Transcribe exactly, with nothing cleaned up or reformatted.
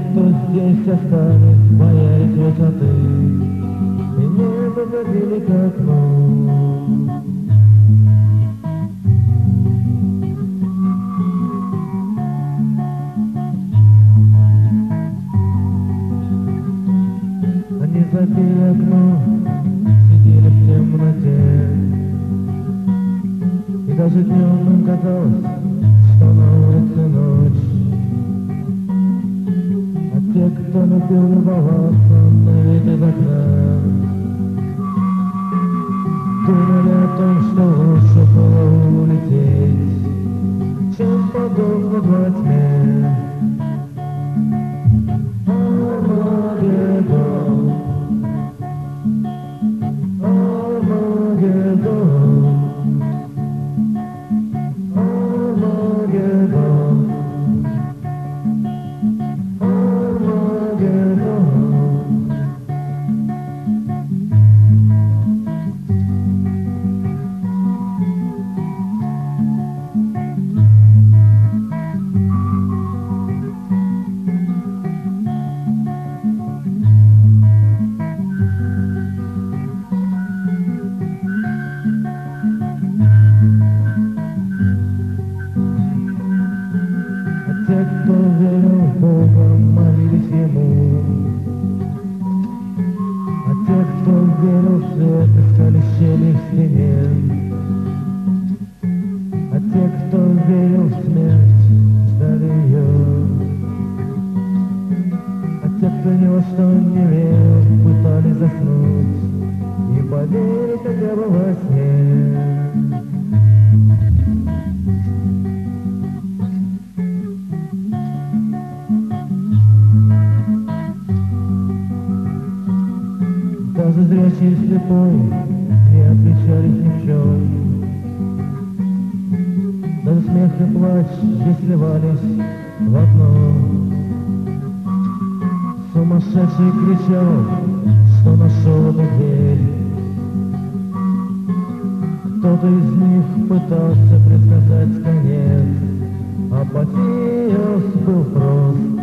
кто здесь остались, боялись высоты, и не подходили к окну. Они забили окно, сидели в темноте, и даже днем им казалось, что на улице ночь. А те, кто любил любоваться на вид из окна, думали о том, что лучше было улететь, чем подохнуть во тьме. Армагеддон, Армагеддон, Армагеддон, Армагеддон. Те, кто верил в Бога, молились Ему, а те, кто верил в свет, искали щели в стене, а те, кто верил в смерть, ждали ее, а те, кто ни во что не верил, пытались заснуть и поверить хотя бы во сне. Даже зрячий и слепой не отличались ни в чем. Даже смех и плач здесь сливались в одно. Сумасшедший кричал, что нашел эту дверь. Кто-то из них пытался предсказать конец. Апатиос был прост.